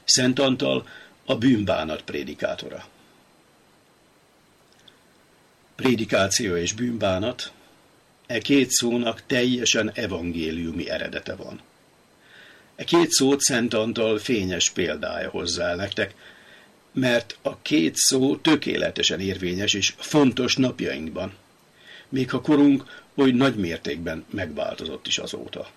Szent Antal a bűnbánat prédikátora. Prédikáció és bűnbánat, e két szónak teljesen evangéliumi eredete van. E két szót Szent Antal fényes példája hozzá el nektek, mert a két szó tökéletesen érvényes és fontos napjainkban, még ha korunk oly nagy mértékben megváltozott is azóta.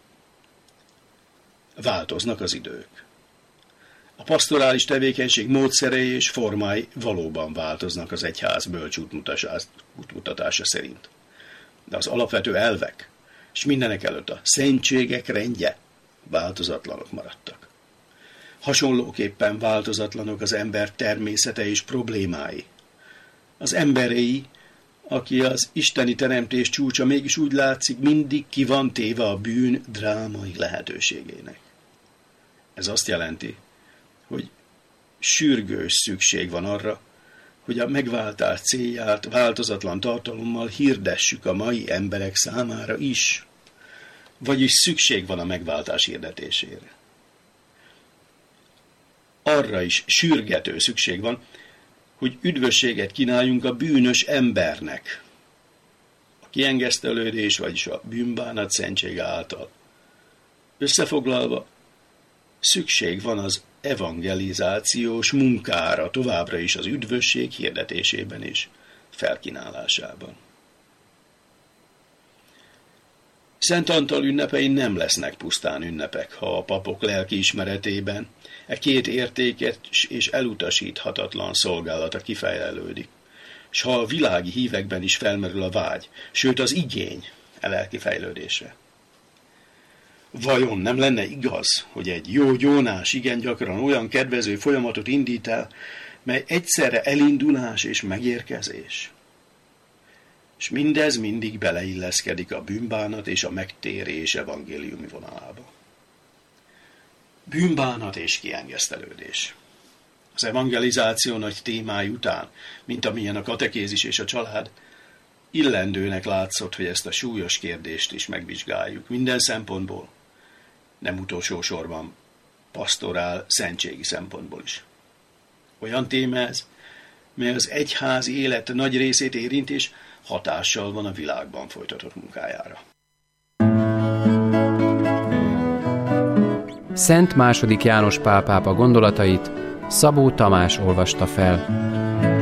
Változnak az idők. A pastorális tevékenység módszerei és formái valóban változnak az egyház bölcs útmutatása szerint. De az alapvető elvek, és mindenek előtt a szentségek rendje változatlanok maradtak. Hasonlóképpen változatlanok az ember természete és problémái. Az emberei, aki az isteni teremtés csúcsa, mégis úgy látszik, mindig ki van téve a bűn drámai lehetőségének. Ez azt jelenti, hogy sürgős szükség van arra, hogy a megváltás célját változatlan tartalommal hirdessük a mai emberek számára is. Vagyis szükség van a megváltás hirdetésére. Arra is sürgető szükség van, hogy üdvösséget kínáljunk a bűnös embernek. A kiengesztelődés, vagyis a bűnbánat szentsége által. Összefoglalva, szükség van az evangelizációs munkára továbbra is az üdvösség hirdetésében és felkínálásában. Szent Antal ünnepei nem lesznek pusztán ünnepek, ha a papok lelkiismeretében e két értékes és elutasíthatatlan szolgálata kifejlődik, s ha a világi hívekben is felmerül a vágy, sőt az igény a lelki fejlődésre. Vajon nem lenne igaz, hogy egy jó gyónás igen gyakran olyan kedvező folyamatot indít el, mely egyszerre elindulás és megérkezés? És mindez mindig beleilleszkedik a bűnbánat és a megtérés evangéliumi vonalába. Bűnbánat és kiengesztelődés. Az evangelizáció nagy témái után, mint amilyen a katekézis és a család, illendőnek látszott, hogy ezt a súlyos kérdést is megvizsgáljuk minden szempontból, nem utolsó sorban pastorál szentségi szempontból is. Olyan téma ez, mely az egyház élet nagy részét érint és hatással van a világban folytatott munkájára. Szent II. János Pál pápa gondolatait Szabó Tamás olvasta fel.